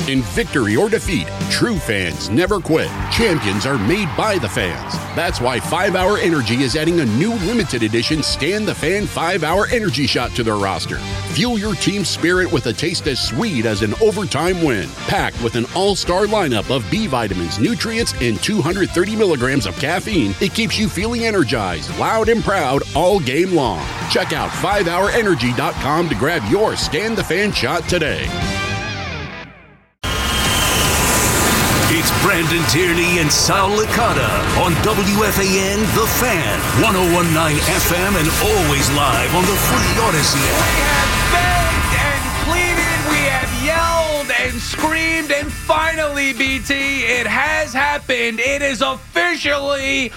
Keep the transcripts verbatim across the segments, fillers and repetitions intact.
In victory or defeat, true fans never quit. Champions are made by the fans. That's why five hour Energy is adding a new limited edition Scan the Fan five hour Energy shot to their roster. Fuel your team's spirit with a taste as sweet as an overtime win. Packed with an all-star lineup of B vitamins, nutrients, and two hundred thirty milligrams of caffeine, it keeps you feeling energized, loud, and proud all game long. Check out five hour energy dot com to grab your Scan the Fan shot today. It's Brandon Tierney and Sal Licata on W F A N The Fan, one oh one point nine F M, and always live on the free Odyssey app. We have begged and pleaded, we have yelled and screamed, and finally, B T, it has happened. It is officially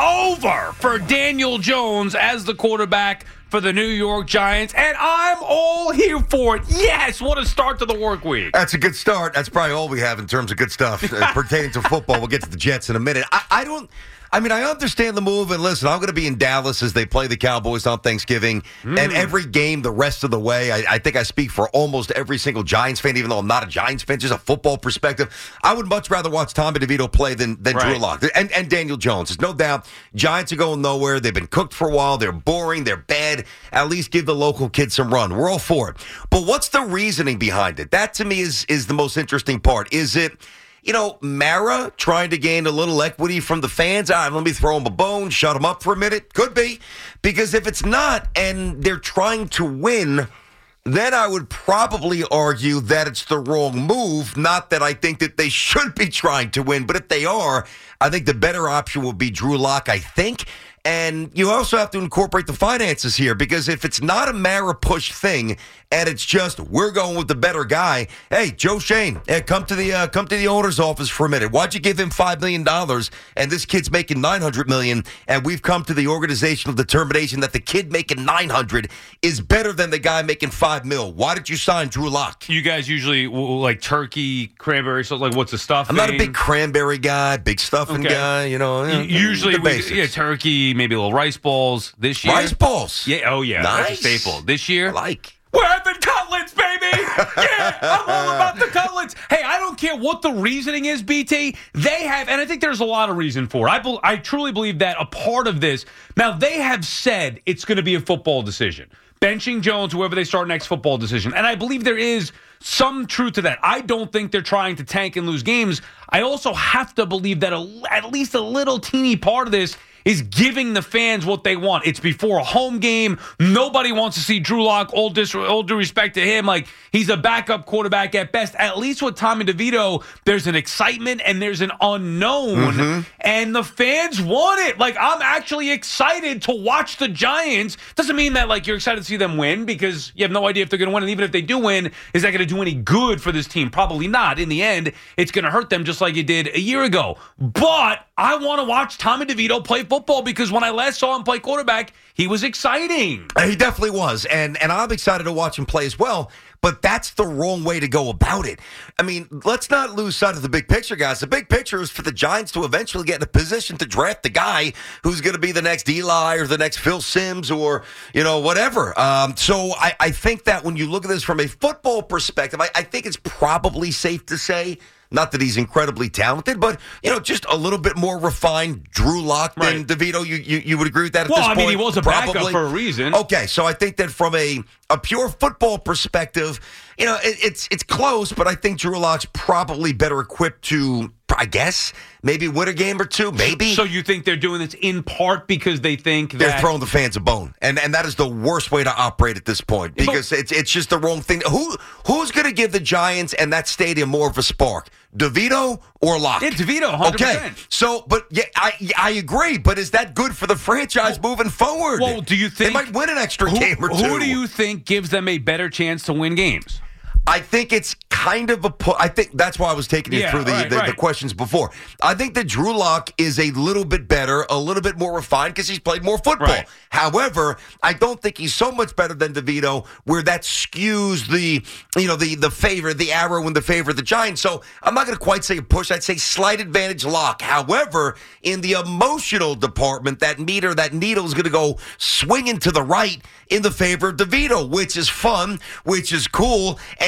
over for Daniel Jones as the quarterback for the New York Giants, and I'm all here for it. Yes, what a start to the work week. That's a good start. That's probably all we have in terms of good stuff uh, pertaining to football. We'll get to the Jets in a minute. I, I don't... I mean, I understand the move, and listen, I'm going to be in Dallas as they play the Cowboys on Thanksgiving, mm. and every game the rest of the way. I, I think I speak for almost every single Giants fan, even though I'm not a Giants fan, just a football perspective. I would much rather watch Tommy DeVito play than, than right. Drew Lock and, and Daniel Jones. There's no doubt Giants are going nowhere. They've been cooked for a while. They're boring. They're bad. At least give the local kids some run. We're all for it. But what's the reasoning behind it? That, to me, is is the most interesting part. Is it... You know, Mara trying to gain a little equity from the fans. Ah, let me throw him a bone, shut him up for a minute. Could be. Because if it's not and they're trying to win, then I would probably argue that it's the wrong move. Not that I think that they should be trying to win. But if they are, I think the better option would be Drew Lock, I think. And you also have to incorporate the finances here, because if it's not a Mara push thing and it's just we're going with the better guy, hey, Joe Shane, hey, come to the uh, come to the owner's office for a minute. Why'd you give him five million dollars and this kid's making nine hundred million dollars, and we've come to the organizational determination that the kid making nine hundred is better than the guy making five mil. Why did you sign Drew Lock? You guys usually like turkey, cranberry, so like what's the stuffing? I'm not a big cranberry guy, big stuffing okay. guy, you know. Usually the we, basics. yeah, turkey, maybe a little rice balls. This year, rice balls. Yeah, oh yeah, nice. That's a staple. This year, I like. We're having cutlets, baby! Yeah, I'm all about the cutlets. Hey, I don't care what the reasoning is, B T. They have, and I think there's a lot of reason for it. I, be, I truly believe that a part of this, now they have said it's going to be a football decision. Benching Jones, whoever they start next, football decision. And I believe there is some truth to that. I don't think they're trying to tank and lose games. I also have to believe that a, at least a little teeny part of this is giving the fans what they want. It's before a home game. Nobody wants to see Drew Lock. All, dis- all due respect to him, like he's a backup quarterback at best. At least with Tommy DeVito, there's an excitement and there's an unknown, mm-hmm. and the fans want it. Like I'm actually excited to watch the Giants. Doesn't mean that like you're excited to see them win, because you have no idea if they're going to win. And even if they do win, is that going to do any good for this team? Probably not. In the end, it's going to hurt them just like it did a year ago. But I want to watch Tommy DeVito play football, because when I last saw him play quarterback, he was exciting. He definitely was, and and I'm excited to watch him play as well, but that's the wrong way to go about it. I mean, let's not lose sight of the big picture, guys. The big picture is for the Giants to eventually get in a position to draft the guy who's going to be the next Eli or the next Phil Simms or, you know, whatever. Um, so I, I think that when you look at this from a football perspective, I, I think it's probably safe to say, not that he's incredibly talented, but, you know, just a little bit more refined Drew Lock than right. DeVito. You, you you would agree with that at well, this point? Well, I mean, he was a Probably. backup for a reason. Okay, so I think that from a, a pure football perspective, you know, it, it's it's close, but I think Drew Lock's probably better equipped to, I guess, maybe win a game or two, maybe. So you think they're doing this in part because they think that they're throwing the fans a bone, and and that is the worst way to operate at this point, because but, it's it's just the wrong thing. Who who's going to give the Giants and that stadium more of a spark, DeVito or Lock? Yeah, DeVito, one hundred percent. Okay, so but yeah, I I agree, but is that good for the franchise well, moving forward? Well, do you think they might win an extra who, game or two? Who do you think gives them a better chance to win games? I think it's kind of a pu- I think that's why I was taking you yeah, through the, right, the, right. the questions before. I think that Drew Lock is a little bit better, a little bit more refined because he's played more football. Right. However, I don't think he's so much better than DeVito, where that skews the you know the the favor, the arrow in the favor of the Giants. So I'm not going to quite say a push. I'd say slight advantage Lock. However, in the emotional department, that meter, that needle is going to go swinging to the right in the favor of DeVito, which is fun, which is cool, and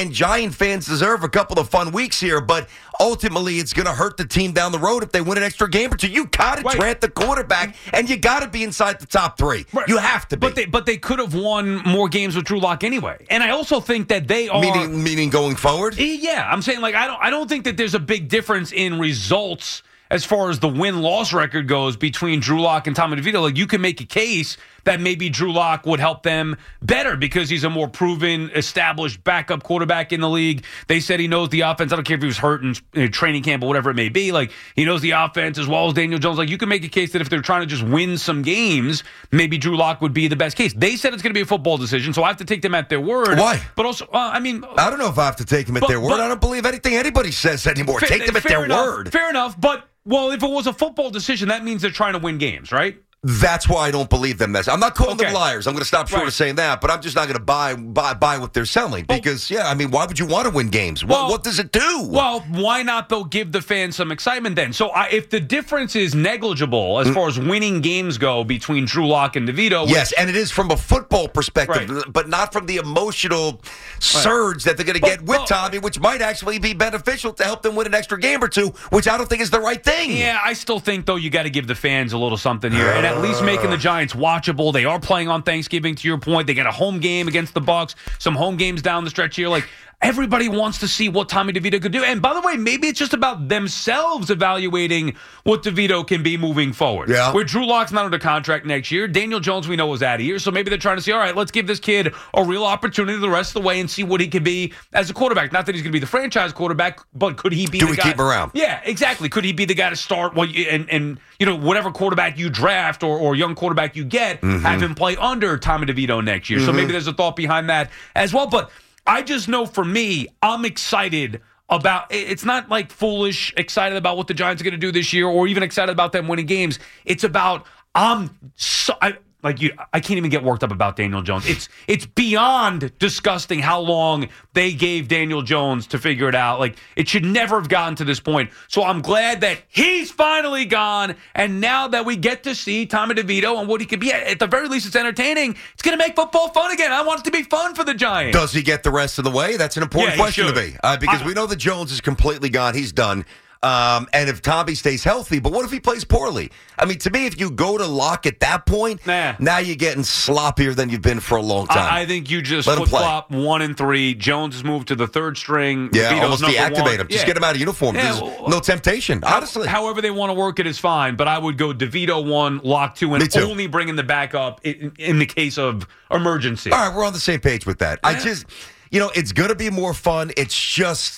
and Giant fans deserve a couple of fun weeks here, but ultimately it's going to hurt the team down the road if they win an extra game or two. You got to right. grant the quarterback, and you got to be inside the top three. Right. You have to be. But they, but they could have won more games with Drew Lock anyway. And I also think that they are meaning, meaning going forward. Yeah, I'm saying like I don't I don't think that there's a big difference in results as far as the win-loss record goes between Drew Lock and Tommy DeVito. Like, you can make a case that maybe Drew Lock would help them better because he's a more proven, established backup quarterback in the league. They said he knows the offense. I don't care if he was hurt in, in training camp or whatever it may be. Like, he knows the offense as well as Daniel Jones. Like, you can make a case that if they're trying to just win some games, maybe Drew Lock would be the best case. They said it's going to be a football decision, so I have to take them at their word. Why? But also, uh, I mean... I don't know if I have to take them at but, their word. but, I don't believe anything anybody says anymore. Fair, take them at their enough, word. Fair enough, but... Well, if it was a football decision, that means they're trying to win games, right? That's why I don't believe them. I'm not calling Okay. them liars. I'm going to stop short Right. of saying that, but I'm just not going to buy, buy buy what they're selling because, yeah, I mean, why would you want to win games? Well, what, what does it do? Well, why not, though, give the fans some excitement then? So I, if the difference is negligible as far as winning games go between Drew Lock and DeVito. Yes, and it is from a football perspective, Right. but not from the emotional surge that they're going to get But- with but- Tommy, which might actually be beneficial to help them win an extra game or two, which I don't think is the right thing. Yeah, I still think, though, you got to give the fans a little something here, and at least making the Giants watchable. They are playing on Thanksgiving, to your point. They got a home game against the Bucs, some home games down the stretch here. Like, everybody wants to see what Tommy DeVito could do. And by the way, maybe it's just about themselves evaluating what DeVito can be moving forward. Yeah. Where Drew Lock's not under contract next year. Daniel Jones, we know, is out of here. So maybe they're trying to say, all right, let's give this kid a real opportunity the rest of the way and see what he could be as a quarterback. Not that he's going to be the franchise quarterback, but could he be Do the we guy? keep him around? Yeah, exactly. Could he be the guy to start well, and, and you know, whatever quarterback you draft or, or young quarterback you get, Mm-hmm. have him play under Tommy DeVito next year. So maybe there's a thought behind that as well. But I just know for me, I'm excited about it's not like foolish excited about what the Giants are going to do this year or even excited about them winning games. It's about I'm so I, like you I can't even get worked up about Daniel Jones. It's it's beyond disgusting how long they gave Daniel Jones to figure it out. Like, it should never have gotten to this point. So I'm glad that he's finally gone, and now that we get to see Tommy DeVito and what he could be, at the very least it's entertaining. It's going to make football fun again. I want it to be fun for the Giants. Does he get the rest of the way? That's an important Yeah, he question to should. be. Uh, because I- we know that Jones is completely gone. He's done. Um, and if Tommy stays healthy, but what if he plays poorly? I mean, to me, if you go to Lock at that point, Nah. now you're getting sloppier than you've been for a long time. I, I think you just Let him flip play. flop one and three. Jones has moved to the third string. yeah, DeVito's almost number deactivate one. him. Just Yeah. get him out of uniform. Yeah, There's well, no temptation, honestly. However they want to work it is fine, but I would go DeVito one, Lock two, Me and too. only bringing the backup in, in the case of emergency. All right, we're on the same page with that. I Yeah. just, you know, it's going to be more fun. It's just,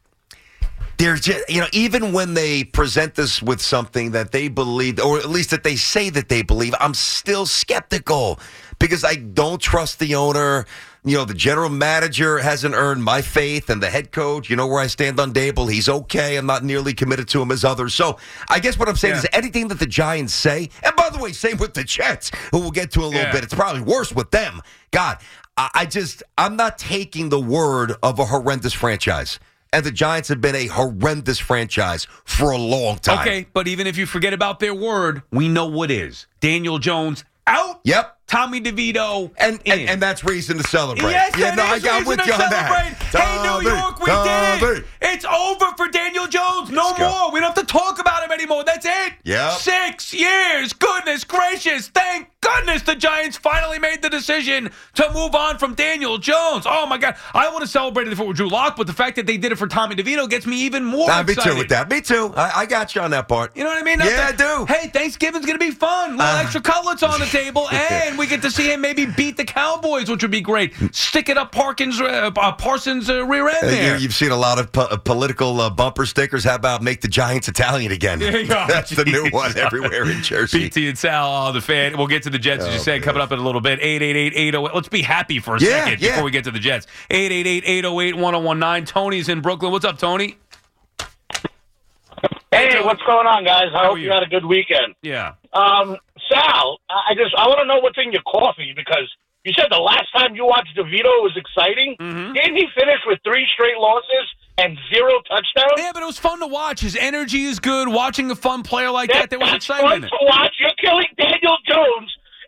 there's just, you know, even when they present this with something that they believe, or at least that they say that they believe, I'm still skeptical because I don't trust the owner. You know, the general manager hasn't earned my faith, and the head coach, you know where I stand on Dable. He's okay. I'm not nearly committed to him as others. So I guess what I'm saying Yeah. is anything that the Giants say, and by the way, same with the Jets, who we'll get to in a little Yeah. bit. It's probably worse with them. God, I, I just, I'm not taking the word of a horrendous franchise. And the Giants have been a horrendous franchise for a long time. Okay, but even if you forget about their word, we know what is. Daniel Jones out. Yep. Tommy DeVito And, in. and and that's reason to celebrate. Yes, yeah, that no, I is got reason with to you on celebrate. that. Hey, New Tommy, York, we did Tommy. it. It's over for Daniel Jones. No Let's go. more. We don't have to talk about him anymore. That's it. Yep. Six years. Goodness gracious. Thank goodness the Giants finally made the decision to move on from Daniel Jones. Oh, my God. I would have celebrated if it were Drew Lock, but the fact that they did it for Tommy DeVito gets me even more Nah, me excited. too with that. Me too. I, I got you on that part. You know what I mean? Yeah, Not I do. Hey, Thanksgiving's going to be fun. Little Uh, extra cutlets on the table, and we get to see him maybe beat the Cowboys, which would be great. Stick it up Parkins, uh, uh, Parsons' uh, rear end Uh, there. you, you've seen a lot of po- uh, political uh, bumper stickers. How about make the Giants Italian again? There you go. That's the new one Jeez. everywhere in Jersey. P T and Sal, oh, the fan. We'll get to the Jets, as you Oh, said, man. coming up in a little bit. eight eight eight, eight oh eight. Let's be happy for a Yeah, second yeah. before we get to the Jets. eight eight eight, eight oh eight, one oh one nine. Tony's in Brooklyn. What's up, Tony? Hey, what's going on, guys? I How hope are you? you? had a good weekend. Yeah. Um, Sal, I I just I want to know what's in your coffee because you said the last time you watched DeVito was exciting. Mm-hmm. Didn't he finish with three straight losses and zero touchdowns? Yeah, but it was fun to watch. His energy is good. Watching a fun player like that, there was That's excitement fun in it. to watch. You're killing Daniel Jones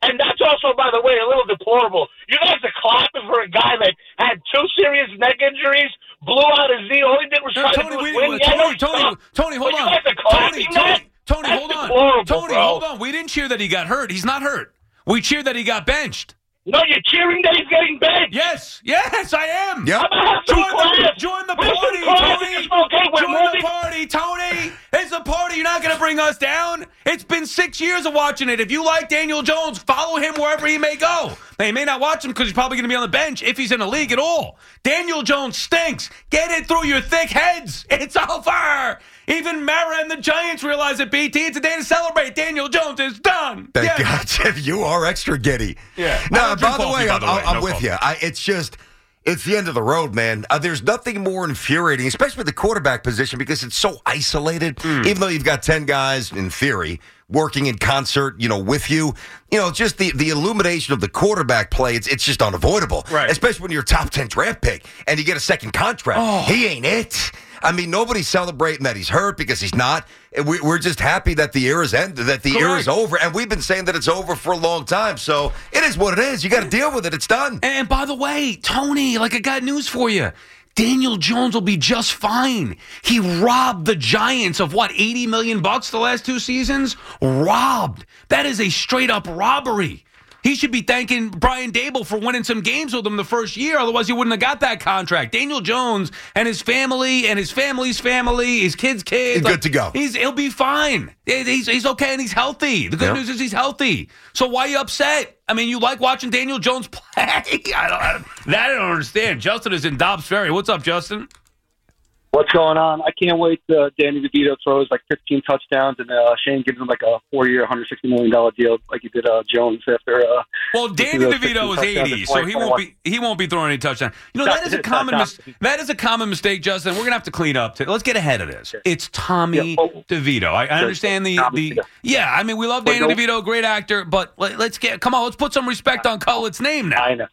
And that's also, by the way, a little deplorable. You guys are clapping for a guy that had two serious neck injuries, blew out his knee. All he did was try Tony, to do we, win. Tony, Yeah, no, Tony, stop. Tony, hold But on. You guys are Tony, clapping that? Tony, Tony, That's hold on. deplorable, Tony, bro. hold on. We didn't cheer that he got hurt. He's not hurt. We cheered that he got benched. No, you're cheering that he's getting benched. Yes, yes, I am. Yep. I'm gonna have some Join the, class. join the Where's party, some class? Tony. It's okay, we're Join the moving. party, Tony. It's a party. You're not going to bring us down. It's been six years of watching it. If you like Daniel Jones, follow him wherever he may go. Now, you may not watch him because he's probably going to be on the bench if he's in the league at all. Daniel Jones stinks. Get it through your thick heads. It's over. Even Mara and the Giants realize it, B T. It's a day to celebrate. Daniel Jones is done. Thank Yeah. God, Jeff, you are extra giddy. Yeah. I No, don't drink by the coffee, way, by I'm, the way. I'm No with coffee. you. I, it's just, it's the end of the road, man. Uh, there's nothing more infuriating, especially the quarterback position, because it's so isolated. Mm. Even though you've got ten guys, in theory, working in concert, you know, with you, you know, just the, the illumination of the quarterback play, it's, it's just unavoidable. Right. Especially when you're a top ten draft pick and you get a second contract. Oh. He ain't it. I mean, nobody's celebrating that he's hurt because he's not. We, we're just happy that the era's ended, that the era is Correct. over, and we've been saying that it's over for a long time. So it is what it is. You got to deal with it. It's done. And by the way, Tony, like I got news for you. Daniel Jones will be just fine. He robbed the Giants of what, eighty million bucks the last two seasons? Robbed. That is a straight up robbery. He should be thanking Brian Dable for winning some games with him the first year. Otherwise, he wouldn't have got that contract. Daniel Jones and his family and his family's family, his kids' kids. He's good to go. He's He'll be fine. He's, he's okay and he's healthy. The good Yep. news is he's healthy. So why are you upset? I mean, you like watching Daniel Jones play? I don't, I don't, that I don't understand. Justin is in Dobbs Ferry. What's up, Justin? What's going on? I can't wait. Uh, Danny DeVito throws like fifteen touchdowns, and uh, Shane gives him like a four-year, one hundred sixty million dollars deal, like he did uh, Jones after. Uh, Well, Danny those DeVito is fifteen touchdowns eighty, in so he won't twenty be he won't be throwing any touchdowns. You know, that is a That's- common that's mis- that is a common mistake, Justin. We're gonna have to clean up. To, let's get ahead of this. It's Tommy Yeah, well, DeVito. I, I understand the Tommy the DeVito. yeah. I mean, we love But Danny no- DeVito, great actor, but let, let's get come on. Let's put some respect on Cullet's name now. I know,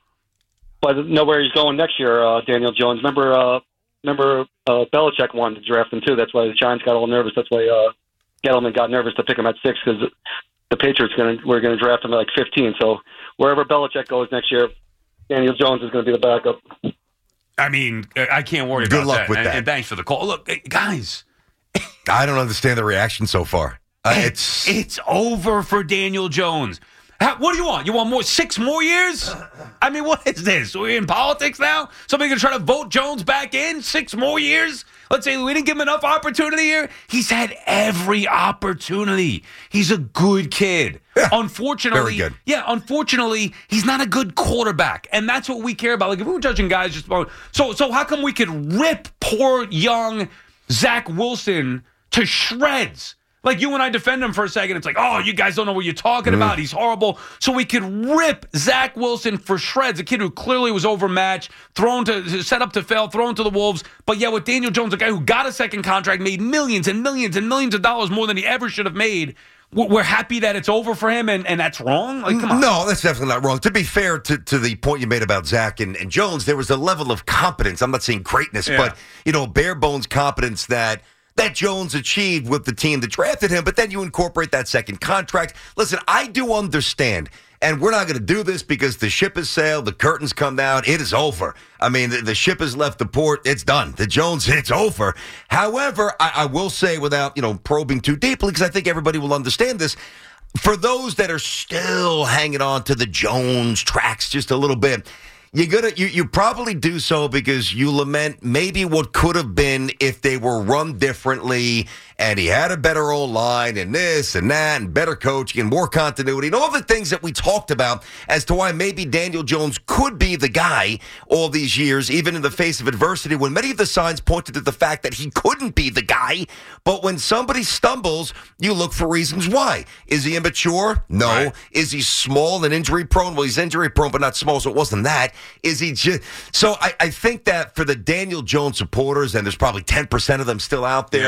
but know where he's going next year. Uh, Daniel Jones. Remember, uh, remember, uh, Belichick wanted to draft him too. That's why the Giants got all nervous. That's why uh, Gettleman got nervous to pick him at six because the Patriots going to were going to draft him at like fifteen. So wherever Belichick goes next year, Daniel Jones is going to be the backup. I mean, I can't worry Good about luck that. with and, that. and thanks for the call. Look, hey, guys, I don't understand the reaction so far. Uh, it's it's over for Daniel Jones. How, what do you want? You want more? Six more years? I mean, what is this? Are we in politics now? Somebody going to try to vote Jones back in? Six more years? Let's say we didn't give him enough opportunity here. He's had every opportunity. He's a good kid. Yeah, unfortunately, very good. yeah, unfortunately, he's not a good quarterback, and that's what we care about. Like if we were judging guys just about, so so how come we could rip poor young Zach Wilson to shreds? Like you and I defend him for a second. It's like, oh, you guys don't know what you're talking Mm-hmm. about. He's horrible. So we could rip Zach Wilson for shreds, a kid who clearly was overmatched, thrown to set up to fail, thrown to the wolves. But yeah, with Daniel Jones, a guy who got a second contract, made millions and millions and millions of dollars more than he ever should have made. We're happy that it's over for him, and, and that's wrong? Like, come on. No, that's definitely not wrong. To be fair to, to the point you made about Zach and, and Jones, there was a level of competence. I'm not saying greatness, Yeah. but, you know, bare bones competence that that Jones achieved with the team that drafted him, but then you incorporate that second contract. Listen, I do understand, and we're not going to do this because the ship has sailed, the curtains come down, it is over. I mean, the, the ship has left the port, it's done. The Jones, it's over. However, I, I will say without, you know, probing too deeply, because I think everybody will understand this, for those that are still hanging on to the Jones tracks just a little bit, You gotta, you, you probably do so because you lament maybe what could have been if they were run differently and he had a better old line and this and that and better coaching and more continuity and all the things that we talked about as to why maybe Daniel Jones could be the guy all these years, even in the face of adversity, when many of the signs pointed to the fact that he couldn't be the guy. But when somebody stumbles, you look for reasons why. Is he immature? No. Right. Is he small and injury prone? Well, he's injury prone, but not small, so it wasn't that. Is he just so? I, I think that for the Daniel Jones supporters, and there's probably ten percent of them still out there, Yeah.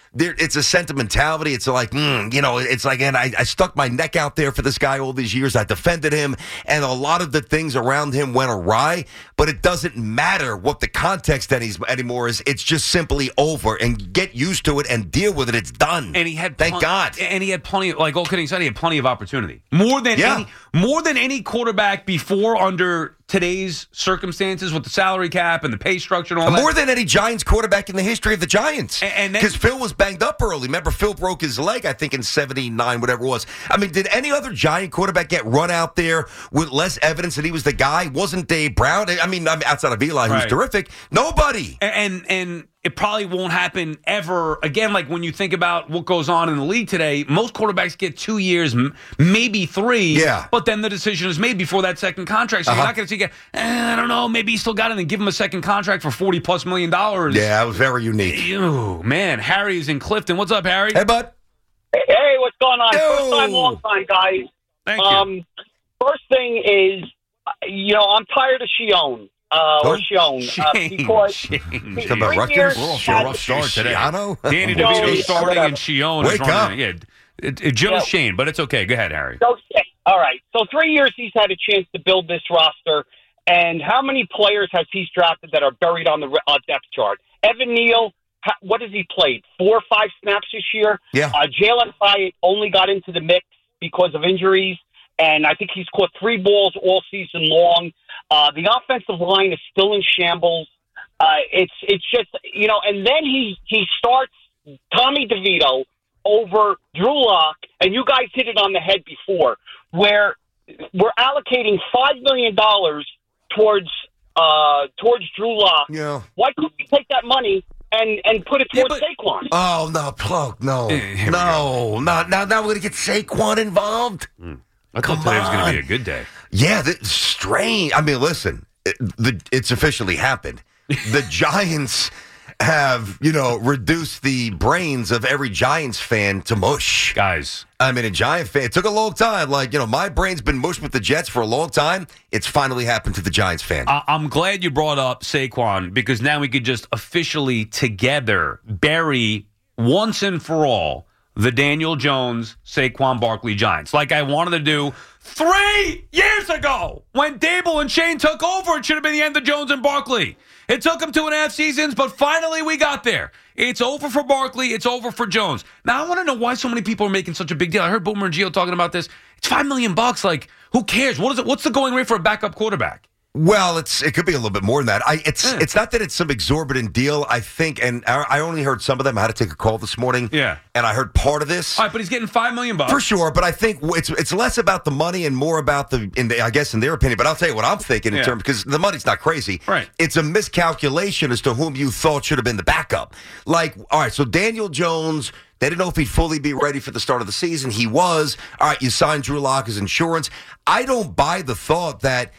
there, it's a sentimentality. It's like, mm, you know, it's like, and I, I stuck my neck out there for this guy all these years. I defended him, and a lot of the things around him went awry. But it doesn't matter what the context any, anymore is. It's just simply over, and get used to it and deal with it. It's done. And he had thank pl- God. And he had plenty. Of, like all kidding aside, he had plenty of opportunity. More than Yeah. any, more than any quarterback before under today's circumstances with the salary cap and the pay structure and all that. More than any Giants quarterback in the history of the Giants. And because Phil was banged up early. Remember, Phil broke his leg, I think, in seventy-nine, whatever it was. I mean, did any other Giant quarterback get run out there with less evidence that he was the guy? Wasn't Dave Brown? I mean, outside of Eli, who's Right. terrific. Nobody. And, and and it probably won't happen ever again. Like when you think about what goes on in the league today, most quarterbacks get two years, m- maybe three. Yeah. But then the decision is made before that second contract. So Uh-huh. you're not going to see, eh, I don't know, maybe he still got it and give him a second contract for forty plus million dollars. Yeah, it was very unique. Ew, man, Harry's in Clifton. What's up, Harry? Hey, bud. Hey, what's going on? Yo. First time, long time, guys. Thank you. Um, first thing is, you know, I'm tired of Shion. Uh, or Oh, Shion. Uh, Shame, because shame, Three Talking about Rutgers? years We're off to had- a rough start today. Shiano? Danny Joe, DeVito starting whatever. and Shion is Wake running. up. Yeah, it, it, Joe Yeah. Shane, but it's okay. Go ahead, Harry. Okay. All right. So three years he's had a chance to build this roster. And how many players has he drafted that are buried on the uh, depth chart? Evan Neal, ha- what has he played? Four or five snaps this year? Yeah. Uh, Jalen Hyatt only got into the mix because of injuries. And I think he's caught three balls all season long. Uh, the offensive line is still in shambles. Uh, it's it's just, you know, and then he, he starts Tommy DeVito over Drew Lock, and you guys hit it on the head before, where we're allocating five million dollars towards uh, towards Drew Lock. Yeah. Why couldn't we take that money and, and put it Yeah, towards but- Saquon? Oh, no, plug. No. Eh, here we No. No. Now, now we're going to get Saquon involved. I Come thought today was going to on. be a good day. Yeah, that's strange. I mean, listen, it, the, it's officially happened. The Giants have, you know, reduced the brains of every Giants fan to mush. Guys, I mean, a Giant fan, it took a long time. Like, you know, my brain's been mushed with the Jets for a long time. It's finally happened to the Giants fan. I- I'm glad you brought up Saquon because now we could just officially together bury once and for all the Daniel Jones, Saquon Barkley Giants. Like I wanted to do three years ago when Dable and Shane took over. It should have been the end of Jones and Barkley. It took them two and a half seasons, but finally we got there. It's over for Barkley. It's over for Jones. Now I want to know why so many people are making such a big deal. I heard Boomer and Gio talking about this. It's five million bucks. Like, who cares? What is it? What's the going rate for a backup quarterback? Well, it's it could be a little bit more than that. I it's Yeah. it's not that it's some exorbitant deal. I think, and I, I only heard some of them. I had to take a call this morning. Yeah. and I heard part of this. All right, but he's getting five million bucks For sure, but I think it's it's less about the money and more about the, in the I guess in their opinion. But I'll tell you what I'm thinking in Yeah. terms, because the money's not crazy. Right. It's a miscalculation as to whom you thought should have been the backup. Like, all right, so Daniel Jones, they didn't know if he'd fully be ready for the start of the season. He was. All right, you signed Drew Lock as insurance. I don't buy the thought that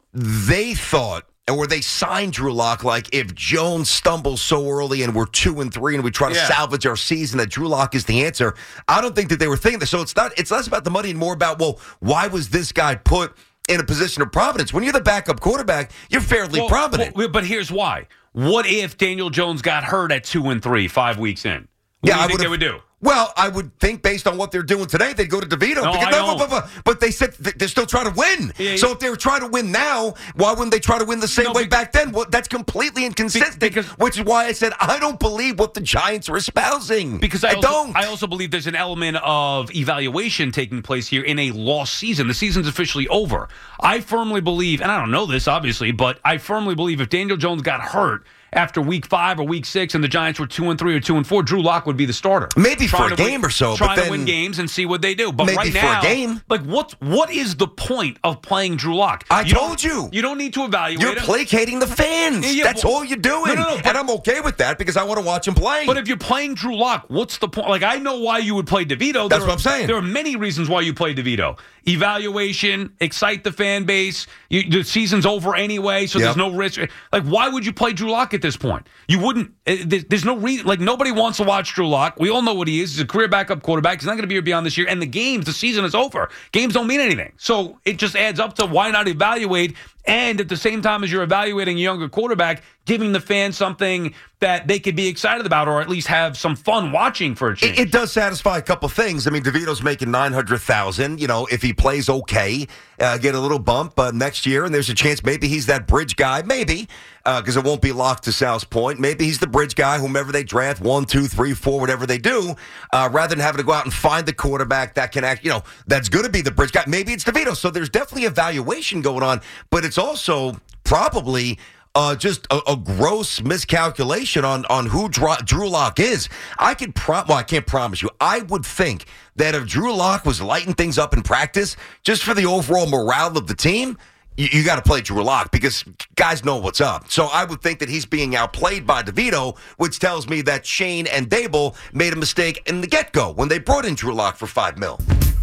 they thought, or they signed Drew Lock, like if Jones stumbles so early and we're two and three and we try to Yeah. salvage our season, that Drew Lock is the answer. I don't think that they were thinking that. So it's not. It's less about the money and more about, well, why was this guy put in a position of providence? When you're the backup quarterback, you're fairly Well, provident. well, but here's why. What if Daniel Jones got hurt at two and three, five weeks in? What Yeah, do you I think they would've- would do? Well, I would think based on what they're doing today, they'd go to DeVito. No, because, I no, don't. but, but, but they said th- they're still trying to win. Yeah, so yeah. if they were trying to win now, why wouldn't they try to win the same No, way bec- back then? Well, that's completely inconsistent, because- which is why I said I don't believe what the Giants are espousing. Because I, I also, don't. I also believe there's an element of evaluation taking place here in a lost season. The season's officially over. I firmly believe, and I don't know this obviously, but I firmly believe if Daniel Jones got hurt after week five or week six and the Giants were two and three or two and four, Drew Lock would be the starter. Maybe for Trying a to game win, or so, but Trying then- to win games and see what they do. But Maybe right for a now, game. like what what is the point of playing Drew Lock? I You don't- told you. You don't need to evaluate You're him. placating the fans. Yeah, yeah, That's well- all you're doing. No, no, no, but- and I'm okay with that because I want to watch him play. But if you're playing Drew Lock, what's the point? Like, I know why you would play DeVito. That's There what are- I'm saying. There are many reasons why you play DeVito. Evaluation, excite the fan base. You, the season's over anyway, so Yep. there's no risk. Like, why would you play Drew Lock at this point? You wouldn't. It, there's no reason. Like, nobody wants to watch Drew Lock. We all know what he is. He's a career backup quarterback. He's not going to be here beyond this year. And the games, the season is over. Games don't mean anything. So it just adds up to why not evaluate? And at the same time as you're evaluating a younger quarterback, giving the fans something that they could be excited about, or at least have some fun watching for a change. It, it does satisfy a couple things. I mean, DeVito's making nine hundred thousand dollars. You know, if he plays okay, uh, get a little bump uh, next year, and there's a chance maybe he's that bridge guy. Maybe, because uh, it won't be locked to Sal's point. Maybe he's the bridge guy, whomever they draft, one, two, three, four, whatever they do, uh, rather than having to go out and find the quarterback that can act, you know, that's going to be the bridge guy. Maybe it's DeVito. So there's definitely evaluation going on, but it's also probably uh, just a, a gross miscalculation on, on who Drew, Drew Lock is. I could prom- well, I can't promise you. I would think that if Drew Lock was lighting things up in practice, just for the overall morale of the team, you, you got to play Drew Lock because guys know what's up. So I would think that he's being outplayed by DeVito, which tells me that Shane and Dable made a mistake in the get-go when they brought in Drew Lock for five mil.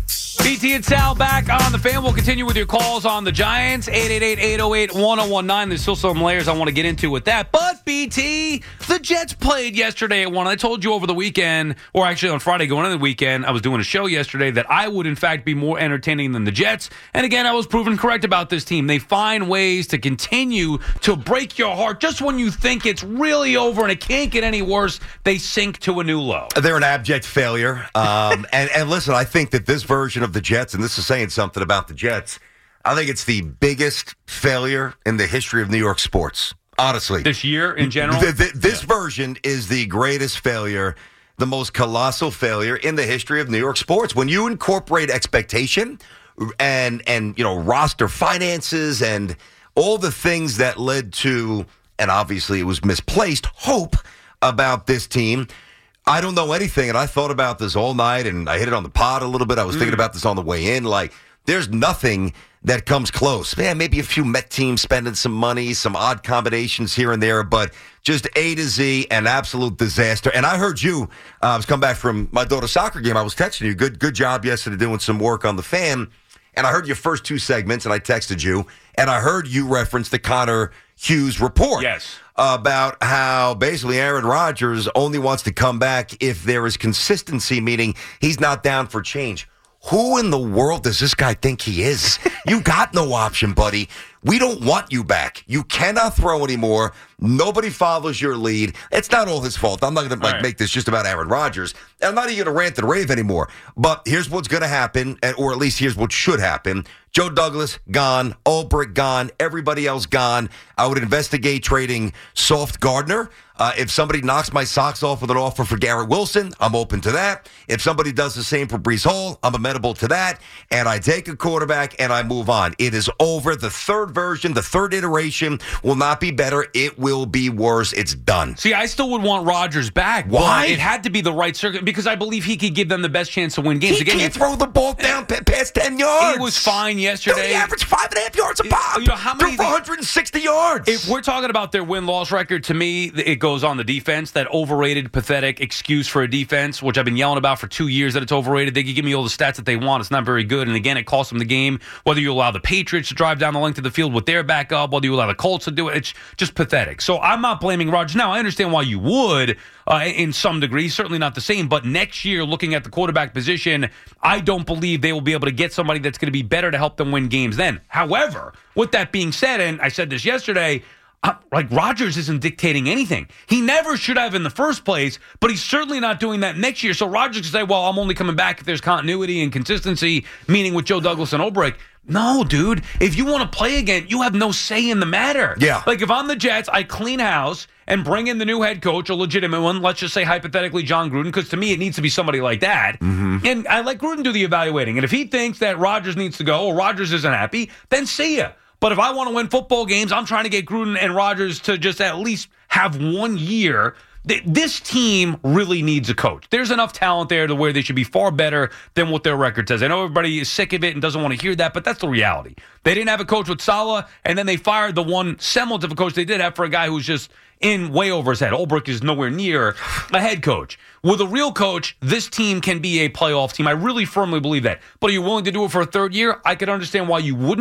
B T and Sal back on the Fan. We'll continue with your calls on the Giants. eight eight eight, eight oh eight, one oh one nine. There's still some layers I want to get into with that. But, B T, the Jets played yesterday at one. I told you over the weekend, or actually on Friday going into the weekend, I was doing a show yesterday that I would, in fact, be more entertaining than the Jets. And again, I was proven correct about this team. They find ways to continue to break your heart. Just when you think it's really over and it can't get any worse, they sink to a new low. They're an abject failure. Um, and, and listen, I think that this version of the Jets, and this is saying something about the Jets, I think it's the biggest failure in the history of New York sports, honestly. This year in general? The, the, this yeah. version is the greatest failure, the most colossal failure in the history of New York sports. When you incorporate expectation and, and you know, roster finances and all the things that led to, and obviously it was misplaced, hope about this team, I don't know anything, and I thought about this all night, and I hit it on the pod a little bit. I was mm. thinking about this on the way in. Like, there's nothing that comes close. Man, maybe a few Met teams spending some money, some odd combinations here and there, but just A to Z, an absolute disaster. And I heard you, uh, I was coming back from my daughter's soccer game. I was texting you. Good, good job yesterday doing some work on the Fan. And I heard your first two segments, and I texted you, and I heard you reference the Connor Hughes report. Yes. About how basically Aaron Rodgers only wants to come back if there is consistency, meaning he's not down for change. Who in the world does this guy think he is? You got no option, buddy. We don't want you back. You cannot throw anymore. Nobody follows your lead. It's not all his fault. I'm not going to like right. make this just about Aaron Rodgers. And I'm not even going to rant and rave anymore. But here's what's going to happen, or at least here's what should happen. Joe Douglas, gone. Ulbrich, gone. Everybody else, gone. I would investigate trading Soft Gardner. Uh, if somebody knocks my socks off with an offer for Garrett Wilson, I'm open to that. If somebody does the same for Breece Hall, I'm amenable to that. And I take a quarterback and I move on. It is over. The third version, the third iteration will not be better. It will be worse. It's done. See, I still would want Rodgers back. Why? It had to be the right circuit because I believe he could give them the best chance to win games. He Again, can't throw the ball down past ten yards. It was fine yesterday. Dude, he averaged five and a half yards a pop. You know, how many for one hundred sixty yards. If we're talking about their win-loss record, to me, it goes on the defense. That overrated, pathetic excuse for a defense, which I've been yelling about for two years that it's overrated. They can give me all the stats that they want. It's not very good. And again, it costs them the game. Whether you allow the Patriots to drive down the length of the field with their backup, whether you allow the Colts to do it, it's just pathetic. So I'm not blaming Rodgers. Now, I understand why you would uh, in some degree. Certainly not the same. But next year, looking at the quarterback position, I don't believe they will be able to get somebody that's going to be better to help them win games then. However, with that being said, and I said this yesterday, Uh, like Rodgers isn't dictating anything. He never should have in the first place, but he's certainly not doing that next year. So Rodgers can say, well, I'm only coming back if there's continuity and consistency, meaning with Joe Douglas and Ulbrich. No, dude. If you want to play again, you have no say in the matter. Yeah. Like if I'm the Jets, I clean house and bring in the new head coach, a legitimate one. Let's just say hypothetically John Gruden, because to me it needs to be somebody like that. Mm-hmm. And I let Gruden do the evaluating. And if he thinks that Rodgers needs to go or Rodgers isn't happy, then see ya. But if I want to win football games, I'm trying to get Gruden and Rodgers to just at least have one year. This team really needs a coach. There's enough talent there to where they should be far better than what their record says. I know everybody is sick of it and doesn't want to hear that, but that's the reality. They didn't have a coach with Saleh, and then they fired the one semblance of a coach they did have for a guy who's just in way over his head. Ulbrich is nowhere near a head coach. With a real coach, this team can be a playoff team. I really firmly believe that. But are you willing to do it for a third year? I could understand why you wouldn't.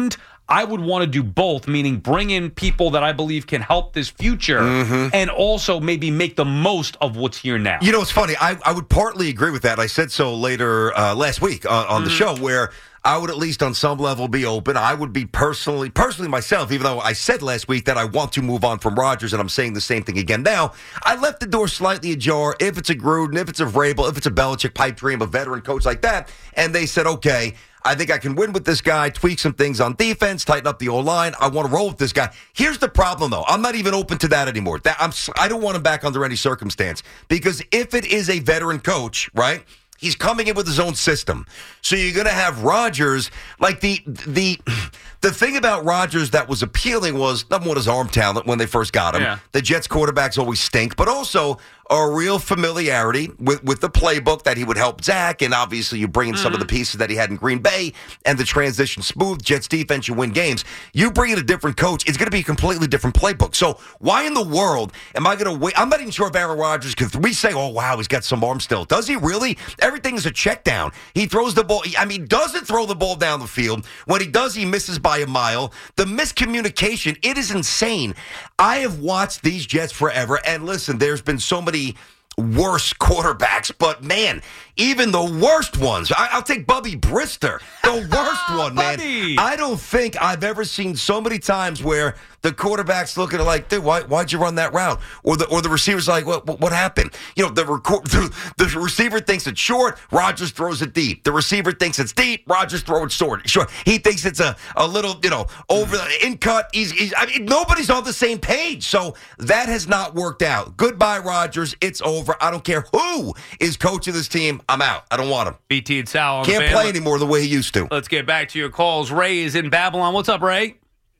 I would want to do both, meaning bring in people that I believe can help this future Mm-hmm. and also maybe make the most of what's here now. You know, it's funny. I, I would partly agree with that. I said so later uh, last week on, on the Mm-hmm. show where I would at least on some level be open. I would be personally, personally myself, even though I said last week that I want to move on from Rodgers, and I'm saying the same thing again now. I left the door slightly ajar. If it's a Gruden, if it's a Vrabel, if it's a Belichick pipe dream, a veteran coach like that, and they said, okay, I think I can win with this guy, tweak some things on defense, tighten up the O-line. I want to roll with this guy. Here's the problem, though. I'm not even open to that anymore. That I'm, I don't want him back under any circumstance. Because if it is a veteran coach, right, he's coming in with his own system. So you're going to have Rodgers, like the the the thing about Rodgers that was appealing was, number one, his arm talent when they first got him. Yeah. The Jets quarterbacks always stink, but also a real familiarity with, with the playbook that he would help Zach, and obviously you bring in mm-hmm. some of the pieces that he had in Green Bay, and the transition smooth. Jets defense, you win games. You bring in a different coach, it's going to be a completely different playbook. So why in the world am I going to wait? I'm not even sure if Aaron Rodgers, because we say, oh, wow, he's got some arm still. Does he really? Everything is a check down. He throws the ball. I mean, doesn't throw the ball down the field. When he does, he misses by a mile. The miscommunication, it is insane. I have watched these Jets forever, and listen, there's been so many worse quarterbacks, but man, even the worst ones. I, I'll take Bubby Brister, the worst one, man. I don't think I've ever seen so many times where the quarterback's looking like, dude, why, why'd you run that route? Or the or the receiver's like, what what, what happened? You know, the, record, the the receiver thinks it's short, Rodgers throws it deep. The receiver thinks it's deep, Rodgers throws it short. Short. He thinks it's a, a little, you know, over the in cut. He's, he's I mean, nobody's on the same page. So that has not worked out. Goodbye, Rodgers. It's over. I don't care who is coaching this team. I'm out. I don't want him. B T and Sal on Can't the fan. play anymore the way he used to. Let's get back to your calls. Ray is in Babylon. What's up, Ray?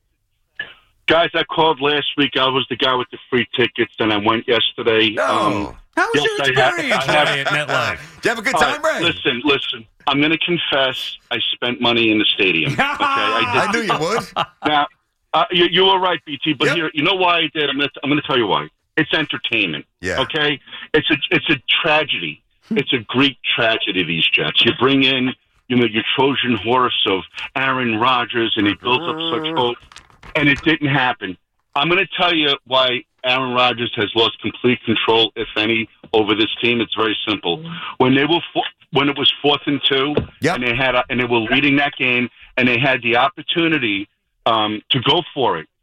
Guys, I called last week. I was the guy with the free tickets, and I went yesterday. No. Um, How was yes, your I have- experience I have- Ray, at MetLife? Did you have a good All time, right, Ray? Listen, listen. I'm going to confess I spent money in the stadium. Okay, I, I knew you would. Now, uh, you, you were right, B T, but Yep. here, you know why I did? I'm going to I'm going to tell you why. It's entertainment. Yeah. Okay? It's a it's a tragedy. It's a Greek tragedy, these Jets. You bring in, you know, your Trojan horse of Aaron Rodgers, and he built up such hope, and it didn't happen. I'm going to tell you why Aaron Rodgers has lost complete control, if any, over this team. It's very simple. When they were fo- when it was fourth and two, Yep. and they had a, and they were leading that game, and they had the opportunity um, to go for it.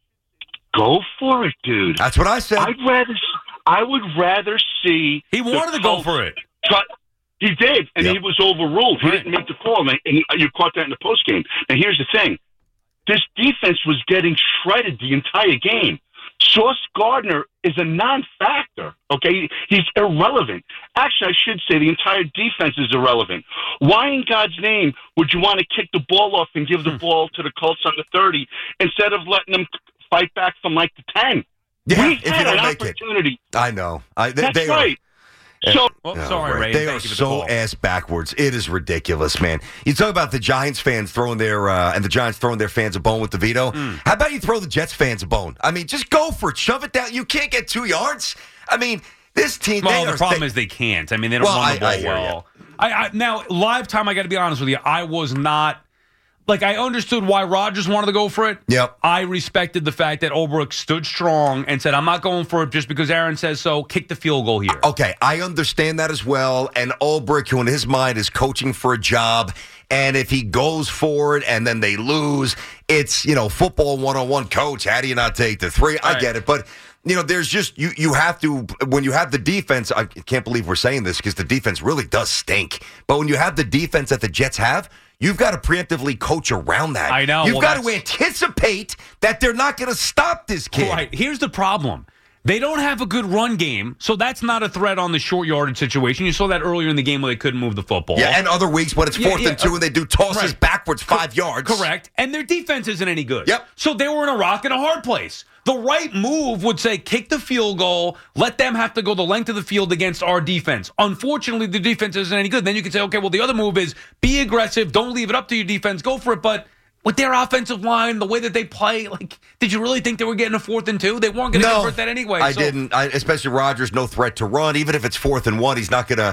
Go for it, dude. That's what I said. I'd rather. I would rather see. He wanted the to go Colts for it. try- He did, and Yep. he was overruled. He Right. didn't make the call, and and you caught that in the postgame. And here's the thing: this defense was getting shredded the entire game. Sauce Gardner is a non-factor, okay? He's irrelevant. Actually, I should say the entire defense is irrelevant. Why in God's name would you want to kick the ball off and give the ball to the Colts on the thirty instead of letting them fight back from like the ten? Yeah, we if you had don't an make it. opportunity. I know. I, they, That's they are- right. So Oh, No, sorry, Ray. They Thank are you for the so call. ass backwards. It is ridiculous, man. You talk about the Giants fans throwing their uh, and the Giants throwing their fans a bone with the veto. Hmm. How about you throw the Jets fans a bone? I mean, just go for it. Shove it down. You can't get two yards. I mean, this team. Well, they the are, problem they, is they can't. I mean, they don't Well, run the ball I- I hear well. I, I, now, live time, I got to be honest with you, I was not. Like, I understood why Rodgers wanted to go for it. Yep. I respected the fact that Olbrich stood strong and said, I'm not going for it just because Aaron says so. Kick the field goal here. Okay, I understand that as well. And Ulbrich, who in his mind is coaching for a job, and if he goes for it and then they lose, it's, you know, football one-on-one. Coach, how do you not take the three? I Right. get it, but you know, there's just you. You have to when you have the defense. I can't believe we're saying this because the defense really does stink. But when you have the defense that the Jets have, you've got to preemptively coach around that. I know. You've Well, got to that's- anticipate that they're not going to stop this kid. Right. Here's the problem. They don't have a good run game, so that's not a threat on the short yardage situation. You saw that earlier in the game where they couldn't move the football. Yeah, and other weeks when it's Yeah, fourth yeah, and two uh, and they do tosses right. backwards five Co- yards. Correct. And their defense isn't any good. Yep. So they were in a rock and a hard place. The right move would say kick the field goal, let them have to go the length of the field against our defense. Unfortunately, the defense isn't any good. Then you can say, okay, well, the other move is be aggressive, don't leave it up to your defense, go for it. But with their offensive line, the way that they play, like, did you really think they were getting a fourth and two? They weren't going to No, convert that anyway. I So- didn't. I, especially Rodgers, no threat to run. Even if it's fourth and one, he's not going to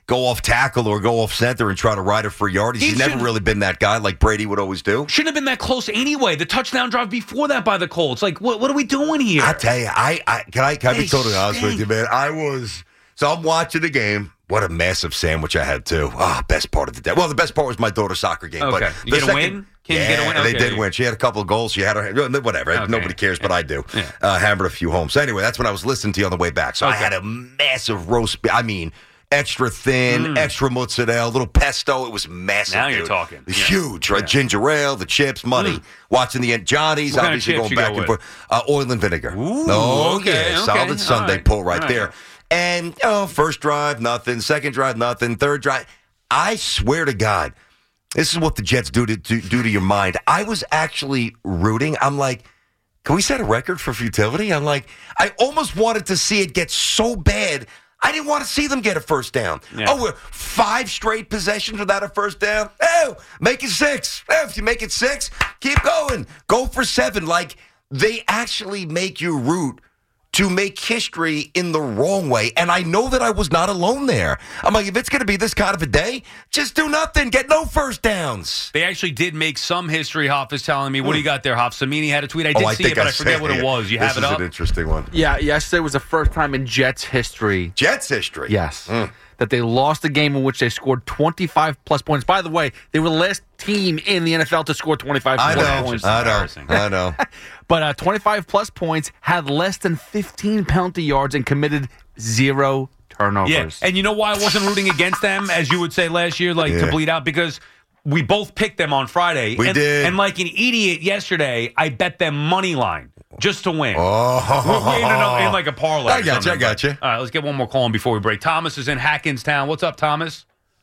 go off tackle or go off center and try to ride it for yardage. He He's never should've- really been that guy like Brady would always do. Shouldn't have been that close anyway. The touchdown drive before that by the Colts. Like, what, what are we doing here? I tell you, I, I can I can I be They totally honest with stink. you, man. I was so I'm watching the game. What a massive sandwich I had too. Ah, best part of the day. Well, the best part was my daughter's soccer game. Okay. But You the get a second, win? Can you yeah, get a win? they Okay. did win. She had a couple of goals. She had her whatever. Okay. Nobody cares, but I do. Yeah. Uh, hammered a few homes. So anyway, that's when I was listening to you on the way back. So I Okay. had a massive roast. I mean. Extra thin, extra mozzarella, little pesto. It was massive. Now you're dude. talking. It was Yeah. huge, right? Yeah. Ginger ale, the chips, money. Mm. Watching the end. Johnny's, What kind of obviously chips going you back go and with? forth. Uh, oil and vinegar. Ooh, oh, okay, yeah. okay. Solid All Sunday right. pull right All there. right. And, oh, first drive, nothing. Second drive, nothing. Third drive. I swear to God, this is what the Jets do to, do, do to your mind. I was actually rooting. I'm like, can we set a record for futility? I'm like, I almost wanted to see it get so bad. I didn't want to see them get a first down. Yeah. Oh, we're five straight possessions without a first down. Oh, make it six. Oh, if you make it six, keep going. Go for seven. Like, they actually make you root to make history in the wrong way. And I know that I was not alone there. I'm like, if it's going to be this kind of a day, just do nothing. Get no first downs. They actually did make some history, Hoff is telling me. What do you got there, Hoff? Samini had a tweet. I did oh, I see think it, but I I forget said what it was. You this have it is up? an interesting one. Yeah, yesterday was the first time in Jets history. Jets history. Yes. Mm. That they lost a game in which they scored twenty-five plus points. By the way, they were the last team in the N F L to score twenty-five I plus know. points. I know. embarrassing. I know. But uh, twenty-five plus points, had less than fifteen penalty yards, and committed zero turnovers. Yeah, and you know why I wasn't rooting against them, as you would say last year, like Yeah. to bleed out? Because we both picked them on Friday. We and, did. And like an idiot yesterday, I bet them money line just to win. Oh. Wait, no, no, in like a parlay. I or got you, I something. got you. All right, let's get one more call in before we break. Thomas is in Hackenstown. What's up, Thomas?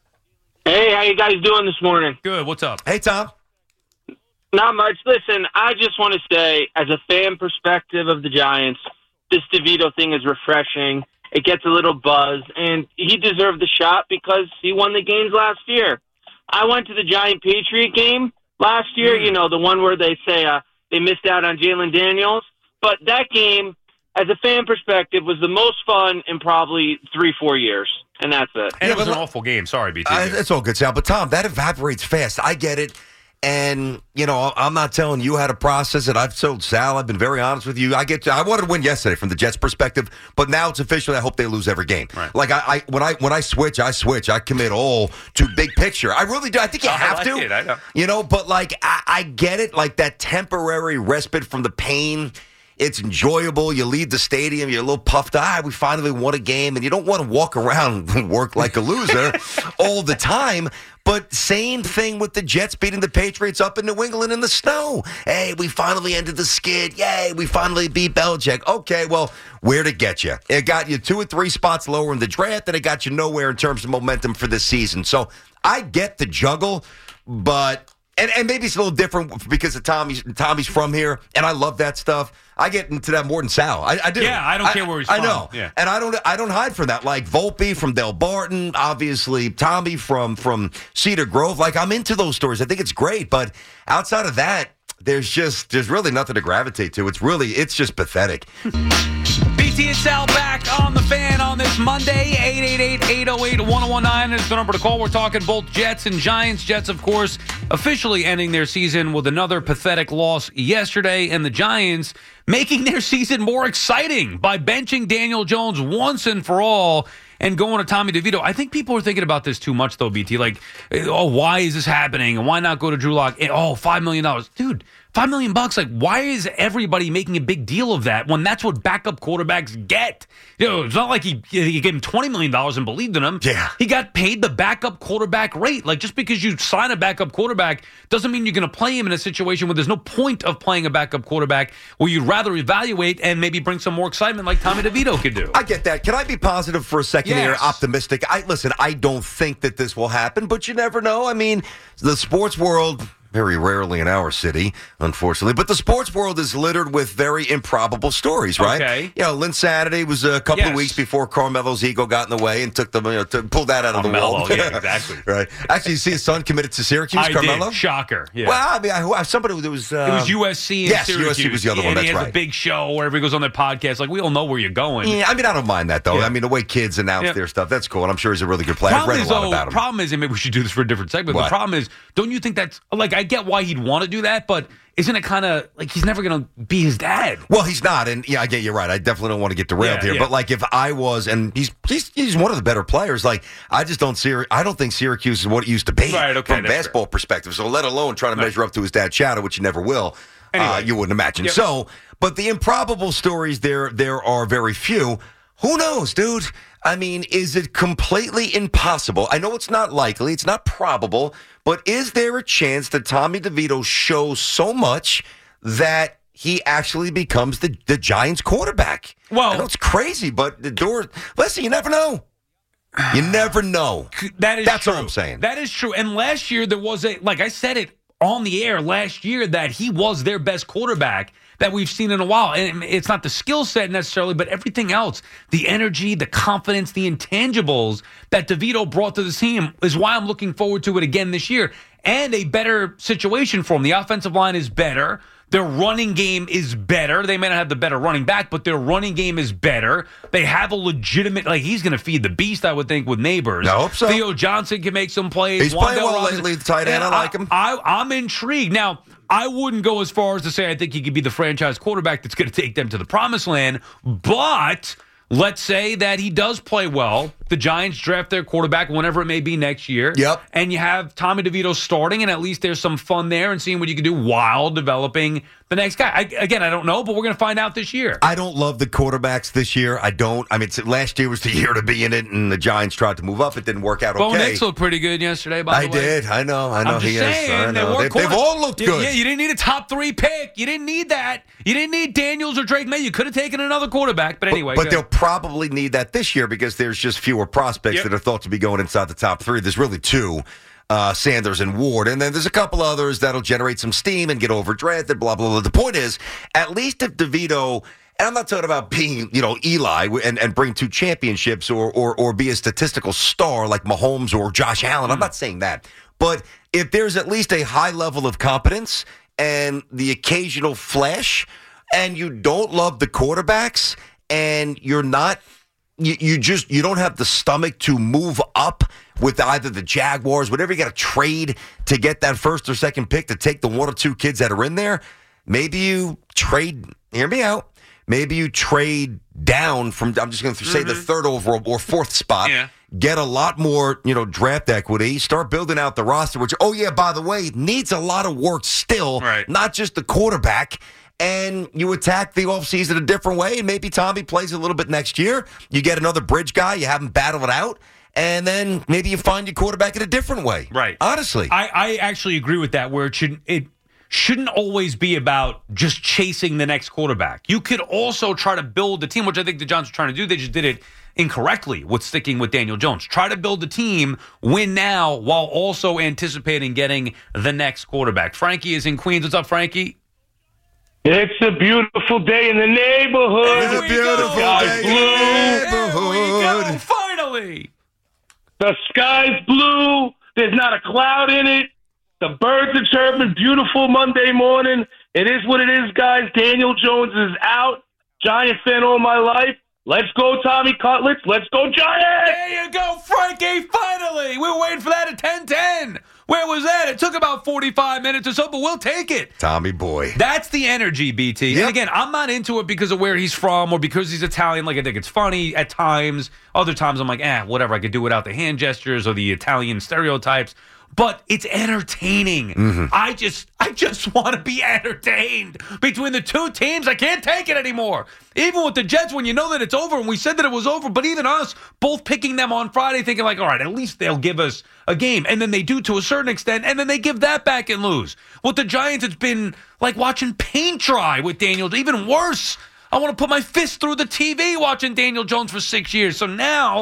Hey, how you guys doing this morning? Good. What's up? Hey, Tom. Not much. Listen, I just want to say, as a fan perspective of the Giants, this DeVito thing is refreshing. It gets a little buzz, and he deserved the shot because he won the games last year. I went to the Giant Patriot game last year, you know, the one where they say uh, they missed out on Jalen Daniels. But that game, as a fan perspective, was the most fun in probably three, four years. And that's it. And Yeah, it was but an look- awful game. Sorry, B T. Uh, it's all good, Sal. But, Tom, that evaporates fast. I get it. And, you know, I'm not telling you how to process it. I've told Sal, I've been very honest with you. I get to, I wanted to win yesterday from the Jets' perspective, but now it's official. I hope they lose every game. Right. Like, I, I when I when I switch, I switch. I commit all to big picture. I really do. I think you I have like to. it. I know. You know, but, like, I, I get it. Like, that temporary respite from the pain. It's enjoyable. You leave the stadium. You're a little puffed. Ah, we finally won a game. And you don't want to walk around and work like a loser all the time. But same thing with the Jets beating the Patriots up in New England in the snow. Hey, we finally ended the skid. Yay, we finally beat Belichick. Okay, well, where'd it get you? It got you two or three spots lower in the draft, and it got you nowhere in terms of momentum for this season. So I get the juggle, but... And, and maybe it's a little different because of Tommy's Tommy's from here, and I love that stuff. I get into that more than Sal. I, I do. Yeah, I don't care where he's I from. know. Yeah. And I don't I don't hide from that. Like Volpe from Del Barton, obviously Tommy from from Cedar Grove. Like I'm into those stories. I think it's great. But outside of that, there's just there's really nothing to gravitate to. It's really it's just pathetic. B T and Sal back on the Fan on this Monday. eight eight eight, eight oh eight, one oh one nine is the number to call. We're talking both Jets and Giants. Jets, of course, officially ending their season with another pathetic loss yesterday, and the Giants making their season more exciting by benching Daniel Jones once and for all and going to Tommy DeVito. I think people are thinking about this too much, though, B T. Like, oh, why is this happening? And why not go to Drew Lock? Oh, five million dollars. Dude, five million bucks. Like, why is everybody making a big deal of that when that's what backup quarterbacks get? You know, it's not like he, he gave him twenty million dollars and believed in him. Yeah. He got paid the backup quarterback rate. Like, just because you sign a backup quarterback doesn't mean you're going to play him in a situation where there's no point of playing a backup quarterback, where you'd rather evaluate and maybe bring some more excitement like Tommy DeVito could do. I get that. Can I be positive for a second Yes. here? Optimistic. I listen, I don't think that this will happen, but you never know. I mean, the sports world Very rarely in our city, unfortunately. But the sports world is littered with very improbable stories, right? Okay. You know, Linsanity was a couple Yes. of weeks before Carmelo's ego got in the way and took them, you know, to pull that out of the Carmelo, wall. yeah, exactly. Right. Actually, you see his son committed to Syracuse, I Carmelo? did. Shocker. Yeah. Well, I mean, I, I- somebody that was. Uh, It was U S C and yes, Syracuse. U S C was the other Yeah, one. and That's he has right. a big show wherever he goes on their podcast. Like, we all know where you're going. Yeah, I mean, I don't mind that, though. Yeah. I mean, the way kids announce Yeah. their stuff, that's cool. And I'm sure he's a really good player. I've Problem read is, a lot though, about him. problem is, and maybe we should do this for a different segment, but What? the problem is, don't you think that's, like, I get why he'd want to do that, but isn't it kind of, like, he's never going to be his dad? Well, he's not, and yeah, I get you right. I definitely don't want to get derailed Yeah, here, yeah. but like if I was, and he's, he's he's one of the better players. Like I just don't see. I don't think Syracuse is what it used to be Right, okay, from a that's basketball perspective. So let alone trying to measure up to his dad's shadow, which you never will. Uh, Anyway. you wouldn't imagine. Yep. So, but the improbable stories there there are very few. Who knows, dude? I mean, is it completely impossible? I know it's not likely, it's not probable, but is there a chance that Tommy DeVito shows so much that he actually becomes the, the Giants quarterback? Well- I know it's crazy, but the door, listen, you never know. You never know. That is That's true. all I'm saying. That is true. And last year, there was a, like I said it on the air last year, that he was their best quarterback that we've seen in a while. And it's not the skill set necessarily, but everything else, the energy, the confidence, the intangibles that DeVito brought to the team is why I'm looking forward to it again this year. And a better situation for him. The offensive line is better. Their running game is better. They may not have the better running back, but their running game is better. They have a legitimate, like, he's going to feed the beast, I would think, with Neighbors. I hope so. Theo Johnson can make some plays. He's playing Wandale well Robinson. lately, the tight end. I like him. I, I'm intrigued. Now, I wouldn't go as far as to say I think he could be the franchise quarterback that's going to take them to the promised land, but let's say that he does play well. The Giants draft their quarterback whenever it may be next year. Yep. And you have Tommy DeVito starting, and at least there's some fun there and seeing what you can do while developing the next guy. I, again, I don't know, but we're going to find out this year. I don't love the quarterbacks this year. I don't. I mean, it's, last year was the year to be in it, and the Giants tried to move up. It didn't work out Bo okay. Nix looked pretty good yesterday, by I the way. did. I know. I know I'm just he saying, is. I they know. were They, quarter- they've all looked Yeah, good. Yeah, you didn't need a top three pick. You didn't need that. You didn't need Daniels or Drake May. You could have taken another quarterback. But anyway, But, go they'll ahead. probably need that this year because there's just fewer prospects Yep. that are thought to be going inside the top three. There's really two, uh, Sanders and Ward. And then there's a couple others that'll generate some steam and get overdrafted, blah, blah, blah. The point is, at least if DeVito, and I'm not talking about being, you know, Eli and, and bring two championships or, or, or be a statistical star like Mahomes or Josh Allen. I'm not saying that. But if there's at least a high level of competence and the occasional flash, and you don't love the quarterbacks, and you're not, you, you just, you don't have the stomach to move up with either the Jaguars, whatever you got to trade to get that first or second pick to take the one or two kids that are in there, maybe you trade, hear me out, maybe you trade down from, I'm just going to say the third overall or fourth spot. Yeah. Get a lot more, you know, draft equity. Start building out the roster, which, oh, yeah, by the way, needs a lot of work still, Right. not just the quarterback. And you attack the offseason a different way, and maybe Tommy plays a little bit next year. You get another bridge guy, you have him battle it out, and then maybe you find your quarterback in a different way. Right. Honestly. I, I actually agree with that, where it should it shouldn't always be about just chasing the next quarterback. You could also try to build the team, which I think the Giants are trying to do. They just did it incorrectly with sticking with Daniel Jones. Try to build a team, win now, while also anticipating getting the next quarterback. Frankie is in Queens. What's up, Frankie? It's a beautiful day in the neighborhood. It's a beautiful Sky's day blue. There we go, finally. The sky's blue. There's not a cloud in it. The birds are chirping. Beautiful Monday morning. It is what it is, guys. Daniel Jones is out. Giant fan all my life. Let's go, Tommy Cutlets. Let's go, Giants. There you go, Frankie, finally. We were waiting for that at ten ten. Where was that? It took about forty-five minutes or so, but we'll take it. Tommy boy. That's the energy, B T. Yep. And again, I'm not into it because of where he's from or because he's Italian. Like, I think it's funny at times. Other times I'm like, eh, whatever. I could do without the hand gestures or the Italian stereotypes. But it's entertaining. Mm-hmm. I just I just want to be entertained. Between the two teams, I can't take it anymore. Even with the Jets, when you know that it's over, and we said that it was over, but even us both picking them on Friday thinking like, all right, at least they'll give us a game. And then they do to a certain extent, and then they give that back and lose. With the Giants, it's been like watching paint dry with Daniel. Even worse, I want to put my fist through the T V watching Daniel Jones for six years. So now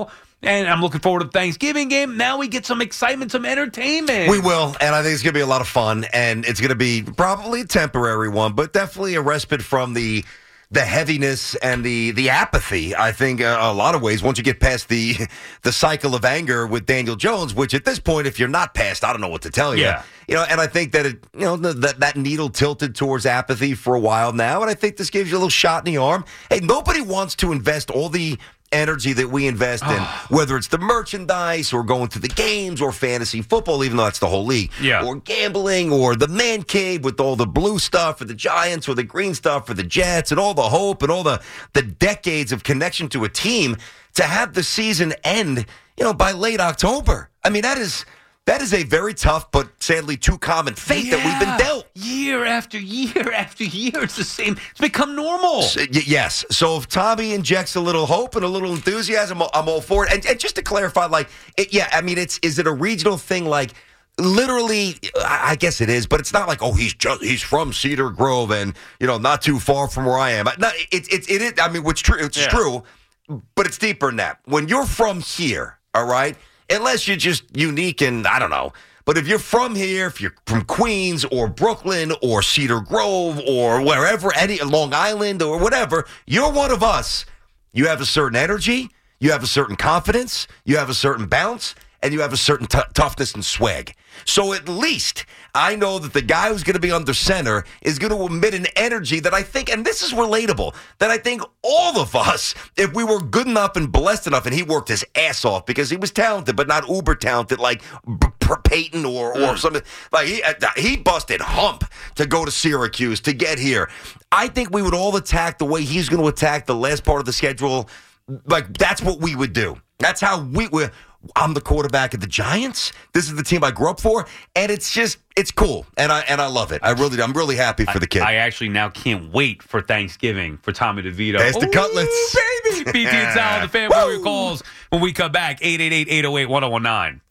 And I'm looking forward to the Thanksgiving game. Now we get some excitement, some entertainment. We will, and I think it's going to be a lot of fun, and it's going to be probably a temporary one, but definitely a respite from the the heaviness and the the apathy. I think uh, a lot of ways, once you get past the the cycle of anger with Daniel Jones, which at this point, if you're not past, I don't know what to tell you. Yeah. You know, and I think that it, you know, the, that that needle tilted towards apathy for a while now, and I think this gives you a little shot in the arm. Hey, nobody wants to invest all the energy that we invest in, whether it's the merchandise or going to the games or fantasy football, even though that's the whole league, yeah. or gambling or the man cave with all the blue stuff for the Giants or the green stuff for the Jets and all the hope and all the, the decades of connection to a team, to have the season end, you know, by late October. I mean, that is... That is a very tough, but sadly too common fate yeah. that we've been dealt. Year after year after year, it's the same. It's become normal. So, y- yes. So if Tommy injects a little hope and a little enthusiasm, I'm all for it. And, and just to clarify, like, it, yeah, I mean, it's is it a regional thing? Like, literally, I guess it is, but it's not like, oh, he's just he's from Cedar Grove and, you know, not too far from where I am. No, it, it, it is. I mean, what's true? It's yeah. true, but it's deeper than that. When you're from here, all right. Unless you're just unique and, I don't know. But if you're from here, if you're from Queens or Brooklyn or Cedar Grove or wherever, any Long Island or whatever, you're one of us. You have a certain energy, you have a certain confidence, you have a certain bounce, and you have a certain t- toughness and swag. So at least I know that the guy who's going to be under center is going to emit an energy that I think, and this is relatable, that I think all of us, if we were good enough and blessed enough, and he worked his ass off because he was talented, but not uber talented like B- P- Peyton or, or mm. something. Like he, he busted hump to go to Syracuse to get here. I think we would all attack the way he's going to attack the last part of the schedule. Like, that's what we would do. That's how we would. I'm the quarterback of the Giants. This is the team I grew up for, and it's just it's cool, and I and I love it. I really, I'm really happy for the kid. I, I actually now can't wait for Thanksgiving for Tommy DeVito. There's the cutlets, baby. B T and Sal, the fan warrior calls when we come back. eight eight eight, eight oh eight, one oh one nine.